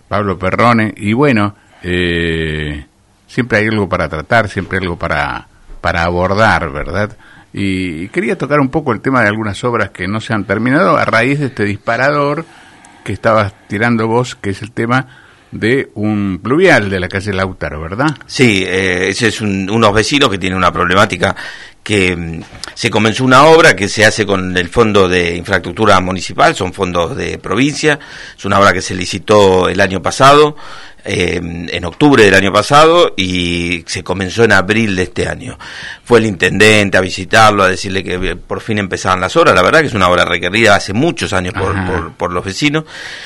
Pablo Perrone, y bueno, siempre hay algo para tratar, siempre hay algo para abordar, ¿verdad? Y quería tocar un poco el tema de algunas obras que no se han terminado a raíz de este disparador que estabas tirando vos, que es el tema de un pluvial de la calle Lautaro, ¿verdad? Sí, ese es unos vecinos que tienen una problemática que se comenzó una obra que se hace con el Fondo de Infraestructura Municipal, son fondos de provincia, es una obra que se licitó el año pasado, en octubre del año pasado, y se comenzó en abril de este año. Fue el intendente a visitarlo, a decirle que por fin empezaban las obras. La verdad que es una obra requerida hace muchos años por los vecinos,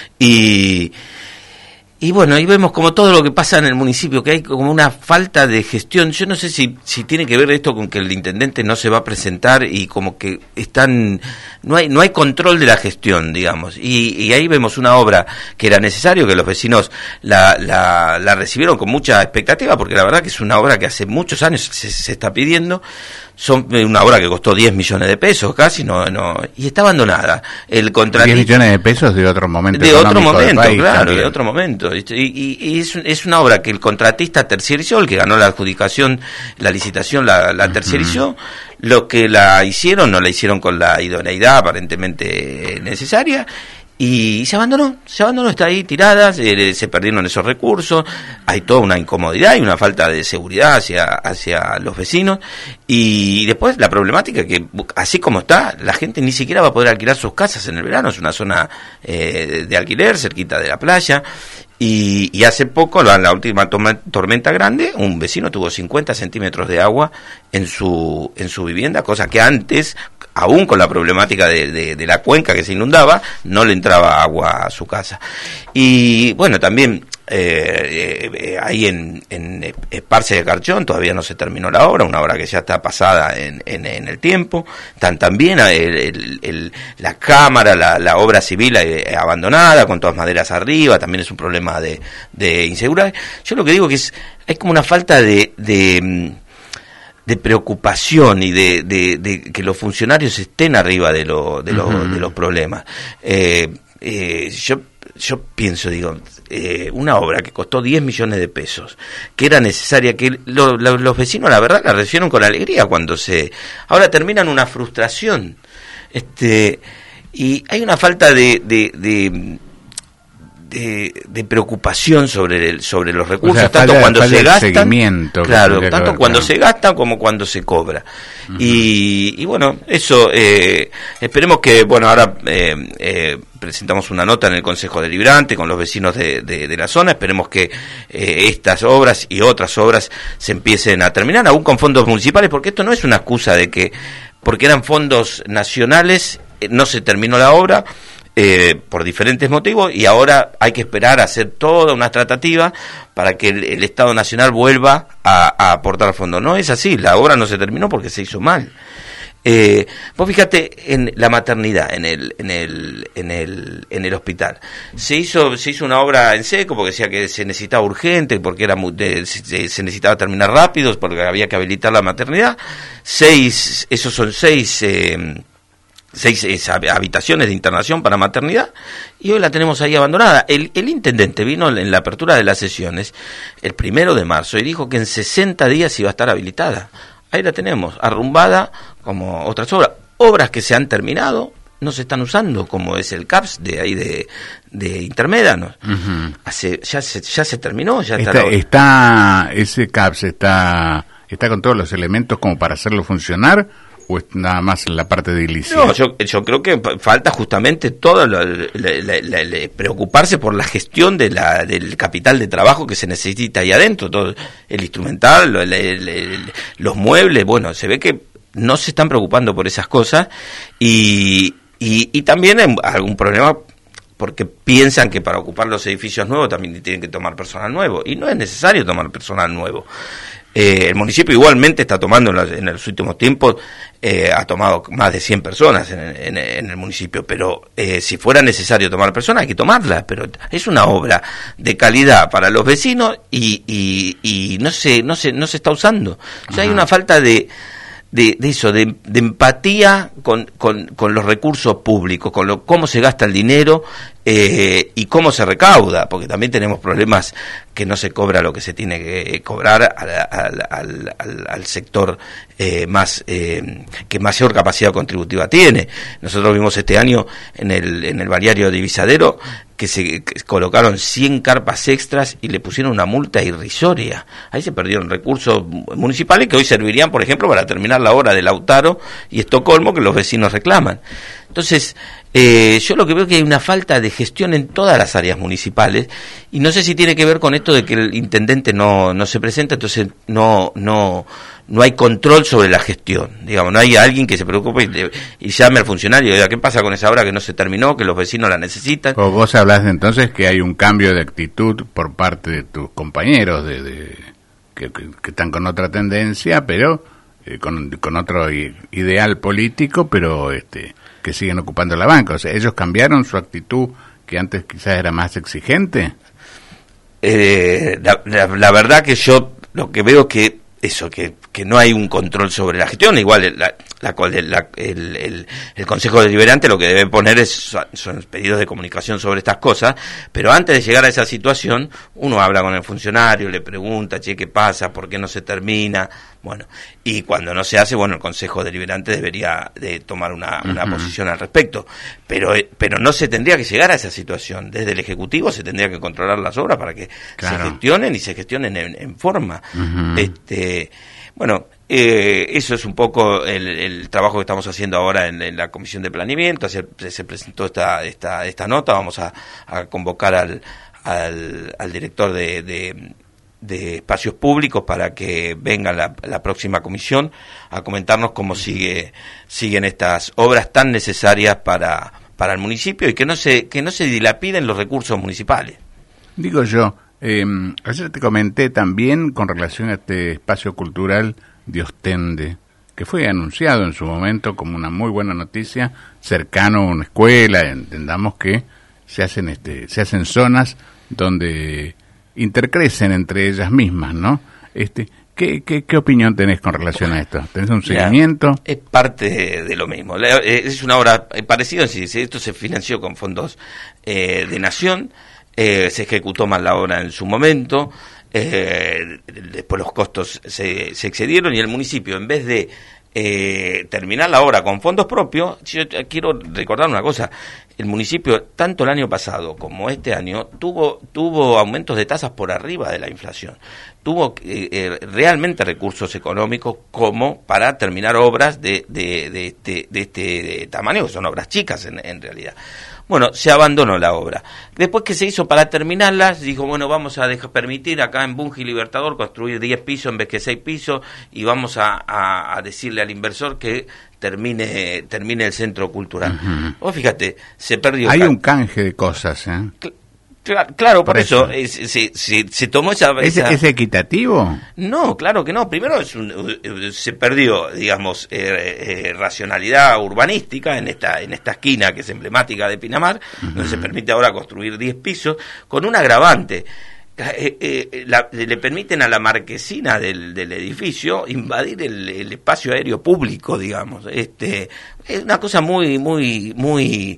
y bueno, ahí vemos como todo lo que pasa en el municipio, que hay como una falta de gestión. Yo no sé si tiene que ver esto con que el intendente no se va a presentar y como que no hay control de la gestión, digamos. Y ahí vemos una obra que era necesario, que los vecinos la recibieron con mucha expectativa, porque la verdad que es una obra que hace muchos años se está pidiendo. Son una obra que costó 10 millones de pesos casi, y está abandonada. El contratista, 10 millones de pesos de otro momento. De otro momento, país, claro, también. De otro momento. Y es una obra que el contratista terciarizó, el que ganó la adjudicación, la licitación la terciarizó. Lo que la hicieron, no la hicieron con la idoneidad aparentemente necesaria. Y se abandonó, está ahí tirada, se perdieron esos recursos, hay toda una incomodidad y una falta de seguridad hacia los vecinos, y después la problemática que así como está, la gente ni siquiera va a poder alquilar sus casas en el verano, es una zona de alquiler cerquita de la playa. Y hace poco, la última tormenta grande, un vecino tuvo 50 centímetros de agua en su vivienda, cosa que antes, aún con la problemática de la cuenca que se inundaba, no le entraba agua a su casa. Y bueno, también ahí en Esparce de Carchón todavía no se terminó la obra, una obra que ya está pasada en el tiempo. También la cámara, la obra civil abandonada, con todas maderas arriba, también es un problema de inseguridad. Yo lo que digo que hay como una falta de preocupación y de que los funcionarios estén arriba de los problemas. Yo pienso, una obra que costó 10 millones de pesos, que era necesaria, que los vecinos la verdad la recibieron con alegría ahora terminan una frustración, y hay una falta de preocupación sobre los recursos, o sea, tanto cuando se gastan, tanto cuando se gastan como cuando se cobra. Y bueno, eso esperemos que, bueno, ahora presentamos una nota en el Consejo Deliberante con los vecinos de la zona, esperemos que estas obras y otras obras se empiecen a terminar, aún con fondos municipales, porque esto no es una excusa de que porque eran fondos nacionales no se terminó la obra, por diferentes motivos, y ahora hay que esperar a hacer toda una tratativa para que el Estado Nacional vuelva a aportar fondos. No es así, la obra no se terminó porque se hizo mal. Vos fíjate en la maternidad, en el hospital. Se hizo una obra en seco porque decía que se necesitaba urgente, porque se necesitaba terminar rápido, porque había que habilitar la maternidad. Esos son seis habitaciones de internación para maternidad, y hoy la tenemos ahí abandonada. El intendente vino en la apertura de las sesiones el 1 de marzo y dijo que en 60 días iba a estar habilitada. Ahí la tenemos, arrumbada como otras obras que se han terminado, no se están usando, como es el CAPS de ahí de Intermédanos. Ya se terminó, ya ese CAPS está con todos los elementos como para hacerlo funcionar, ¿o es nada más la parte de edilicia? No, yo creo que falta justamente todo preocuparse por la gestión del capital de trabajo que se necesita ahí adentro, todo el instrumental, los muebles. Bueno, se ve que no se están preocupando por esas cosas, y también hay algún problema porque piensan que para ocupar los edificios nuevos también tienen que tomar personal nuevo, y no es necesario tomar personal nuevo. El municipio igualmente está tomando en los últimos tiempos, ha tomado más de 100 personas en el municipio, pero si fuera necesario tomar personas hay que tomarlas, pero es una obra de calidad para los vecinos y no se está usando. O sea, hay una falta de de empatía con los recursos públicos, con cómo se gasta el dinero y cómo se recauda, porque también tenemos problemas que no se cobra lo que se tiene que cobrar al sector que mayor capacidad contributiva tiene. Nosotros vimos este año en el balneario de Divisadero que se colocaron 100 carpas extras y le pusieron una multa irrisoria. Ahí se perdieron recursos municipales que hoy servirían, por ejemplo, para terminar la obra de Lautaro y Estocolmo, que los vecinos reclaman. Entonces, yo lo que veo es que hay una falta de gestión en todas las áreas municipales, y no sé si tiene que ver con esto de que el intendente no se presenta, entonces no hay control sobre la gestión, digamos, no hay alguien que se preocupe y llame al funcionario y diga, ¿qué pasa con esa obra que no se terminó, que los vecinos la necesitan? O vos hablas de entonces que hay un cambio de actitud por parte de tus compañeros que están con otra tendencia, pero con otro ideal político, pero que siguen ocupando la banca. O sea, ellos cambiaron su actitud, que antes quizás era más exigente. La verdad que yo lo que veo que no hay un control sobre la gestión. Igual el Consejo Deliberante lo que debe poner son pedidos de comunicación sobre estas cosas, pero antes de llegar a esa situación uno habla con el funcionario, le pregunta, che, ¿qué pasa? ¿Por qué no se termina? Bueno, y cuando no se hace, bueno, el Consejo Deliberante debería de tomar una posición al respecto, pero no se tendría que llegar a esa situación. Desde el Ejecutivo se tendría que controlar las obras para que se gestionen en forma. Bueno, eso es un poco el trabajo que estamos haciendo ahora en la Comisión de Planeamiento. Se presentó esta nota. Vamos a convocar al director de Espacios Públicos para que venga la próxima comisión a comentarnos cómo siguen estas obras tan necesarias para el municipio y que no se dilapiden los recursos municipales. Digo yo, ayer te comenté también con relación a este espacio cultural de Ostende, que fue anunciado en su momento como una muy buena noticia, cercano a una escuela. Entendamos que se hacen zonas donde intercrecen entre ellas mismas, ¿no? ¿Qué opinión tenés con relación a esto? ¿Tenés un seguimiento? Es parte de lo mismo. Es una obra parecida. Esto se financió con fondos de Nación. Se ejecutó mal la obra en su momento. Después los costos se excedieron y el municipio, en vez de terminar la obra con fondos propios, yo quiero recordar una cosa: el municipio, tanto el año pasado como este año, tuvo aumentos de tasas por arriba de la inflación. Tuvo realmente recursos económicos como para terminar obras de este tamaño, que son obras chicas en realidad. Bueno, se abandonó la obra. Después, que se hizo para terminarlas, dijo, bueno, vamos a permitir acá en Bunge y Libertador construir 10 pisos en vez que 6 pisos y vamos a decirle al inversor que termine el centro cultural. Vos fíjate, se perdió. Hay un canje de cosas, ¿eh? Claro, por eso se tomó esa... ¿Es equitativo? No, claro que no. Primero se perdió, digamos, racionalidad urbanística en esta esquina que es emblemática de Pinamar, donde se permite ahora construir 10 pisos, con un agravante. Le permiten a la marquesina del edificio invadir el espacio aéreo público, digamos. Es una cosa muy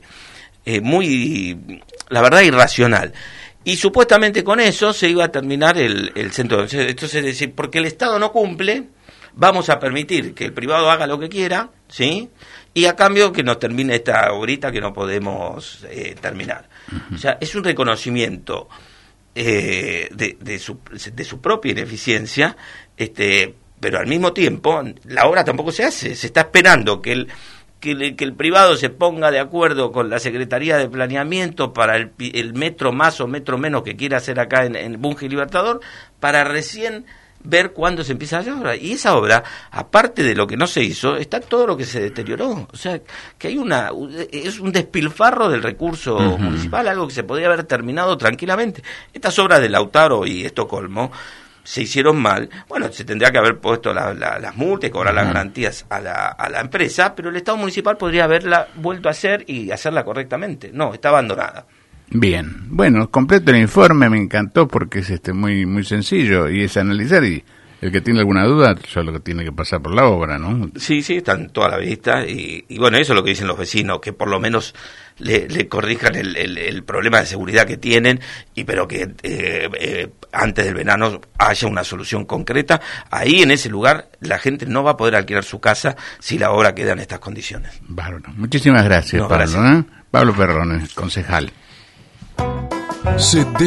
la verdad, irracional. Y supuestamente con eso se iba a terminar el centro. Entonces, es decir, porque el Estado no cumple, vamos a permitir que el privado haga lo que quiera, ¿sí? Y a cambio que nos termine esta obrita que no podemos terminar. O sea, es un reconocimiento de su propia ineficiencia, pero al mismo tiempo la obra tampoco se hace. Se está esperando que el privado se ponga de acuerdo con la Secretaría de Planeamiento para el metro más o metro menos que quiera hacer acá en Bunge y Libertador, para recién ver cuándo se empieza la obra. Y esa obra, aparte de lo que no se hizo, está todo lo que se deterioró. O sea, que es un despilfarro del recurso municipal, algo que se podría haber terminado tranquilamente. Estas obras de Lautaro y Estocolmo se hicieron mal. Bueno, se tendría que haber puesto las multas y cobrar las garantías a la empresa, pero el Estado municipal podría haberla vuelto a hacer y hacerla correctamente. No, está abandonada. Bien, bueno, completo el informe, me encantó porque es muy muy sencillo y es analizar y el que tiene alguna duda solo que tiene que pasar por la obra, ¿no? Sí, están toda la vista y bueno, eso es lo que dicen los vecinos, que por lo menos le corrijan el problema de seguridad que tienen, pero que antes del verano haya una solución concreta. Ahí en ese lugar la gente no va a poder alquilar su casa si la obra queda en estas condiciones. Bárbaro. Muchísimas gracias, Pablo. Gracias. Pablo Perrone, concejal.